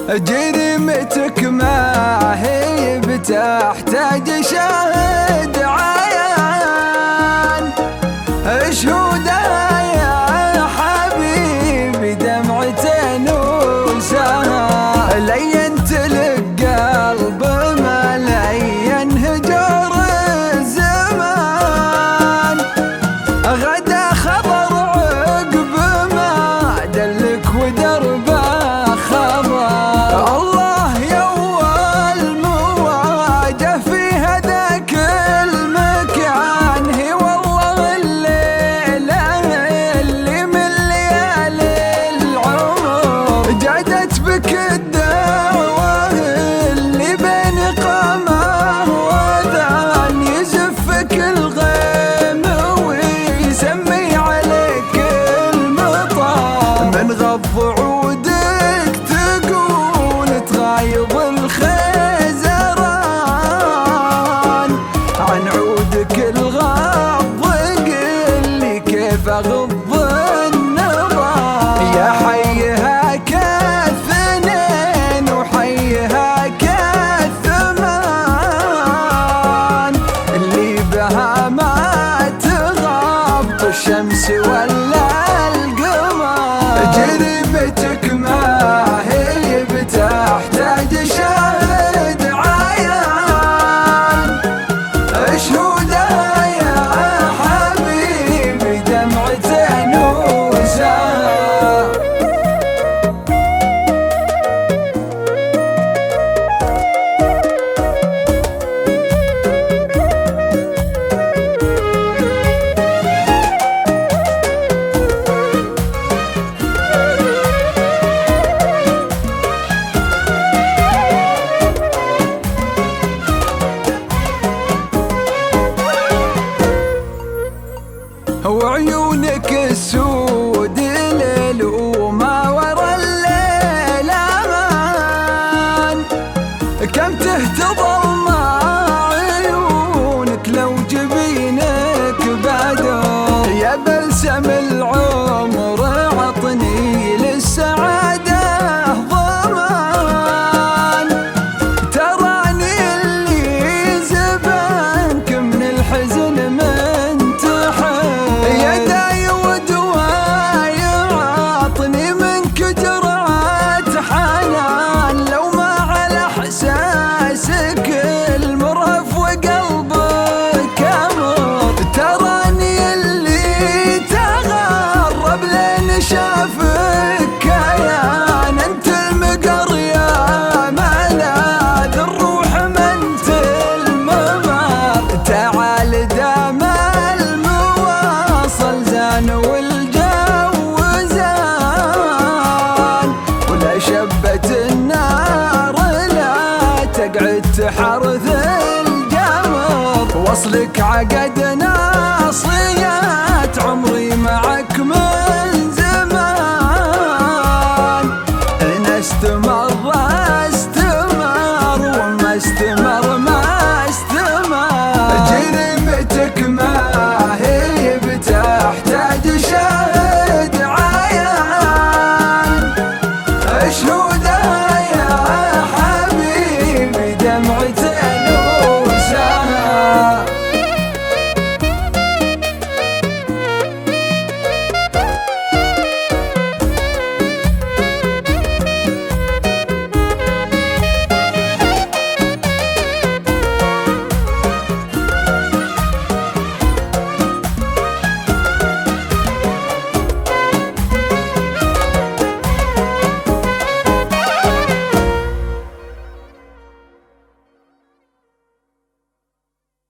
جريمتك ما هي بتحتاج شاهد عيان، شهودها يا حبيبي دمعتين وسهر، لينت لك قلب ملين هجر الزمان، غدا خبر عقب ما دلك ودربه الله يوال مواجه في هذاك المكان، هي والله الليلة اللي من ليالي العمر جادت بك الدعوة اللي بين قامه وذان، يزفك الغيم ويسمي عليك المطر، من غض عودك تغايض الخزران، عن عودك الغض قلي كيف اغض النظر، يا حيها كاثنين وحيها كالثمان، اللي بها ما تغاب الشمس ولا القمر، جريمتك ما هي بتحتاج شاهد عيان، شهودها يا حبيبي دمعتين وسهر. وعيونك السود ليل وما ورا الليل امان، كم تهتضل مع عيونك لو جبينك بدر، يا بلسم العمر عطني للسعادة ضمان، تراني اللي زبانك من الحزن يداي ودواي عطني منك جرعة حنان، لو ما على احساسك المرهف وقلبك امر، تراني اللي تغرب لين شافك كيان، انت المقر يا ملاذ الروح ما انت الممر، تعال دام والجو زان، ولا شبت النار لا تقعد تحرث الجمر، وصلك عقدنا صيات عمري معك من زمان، نست مرة